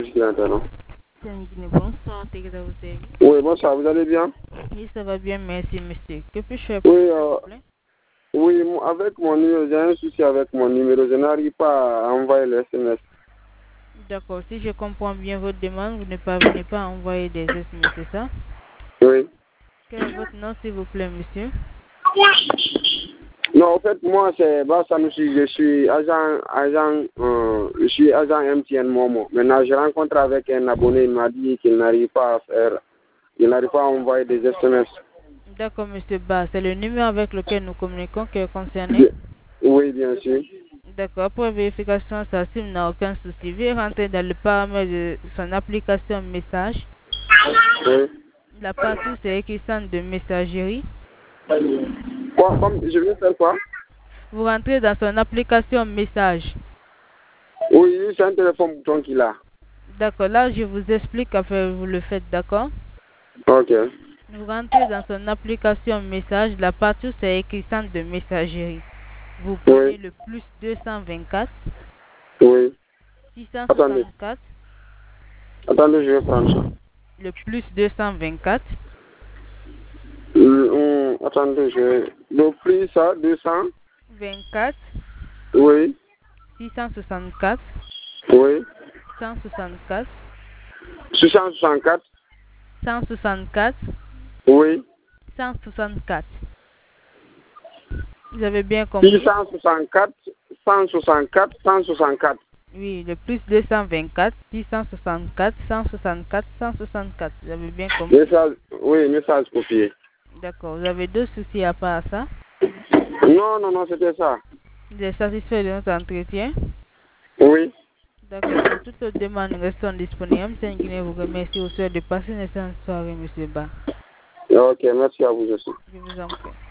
Je suis internat. Bonsoir, t'es que vous avez. Oui, bonsoir, vous allez bien? Oui, ça va bien, merci, monsieur. Que puis-je faire pour Oui, vous, s'il vous plaît? oui, avec mon numéro, j'ai un souci avec mon numéro. Je n'arrive pas à envoyer les SMS. D'accord, si je comprends bien votre demande, vous ne parvenez pas à envoyer des SMS, c'est ça? Oui. Quel est votre nom, s'il vous plaît, monsieur? Non, en fait, moi, c'est Bassanouchi. Je suis agent MTN Momo. Maintenant, je rencontre avec un abonné, il m'a dit qu'il n'arrive pas à faire, il n'arrive pas à envoyer des SMS. D'accord, monsieur Ba, c'est le numéro avec lequel nous communiquons qui est concerné? Oui, bien sûr. D'accord, pour vérification, ça SIM n'a aucun souci. Veuillez rentrer dans le paramètre de son application message. Oui. La partie où c'est écrit centre de messagerie. Quoi, je vais faire quoi? Vous rentrez dans son application message. Oui, c'est un téléphone bouton qu'il a. D'accord, là je vous explique afin que vous le faites, d'accord? Ok. Vous rentrez dans son application message, la partie où c'est écrit centre de messagerie. Vous prenez Oui. le plus 224 Oui. Attendez. 664, Attendez, je vais prendre ça. le plus 224 Attendez, le prix, ça, 200. 24 Oui. 664 Oui. 164 664. 164 Oui. 164. Vous avez bien compris? 664, 164, 164. Oui, le plus 224 664 164 164. Vous avez bien compris? Message, oui, message copié. D'accord. Vous avez deux soucis à part ça? Non, non, non, c'était ça. Vous êtes satisfait de notre entretien? Oui. D'accord. Pour toute autre demande, nous restons disponibles. C'est une vous remercie au soir de passer une excellente soirée, monsieur Ba. Ok, merci à vous aussi. Je vous en prie.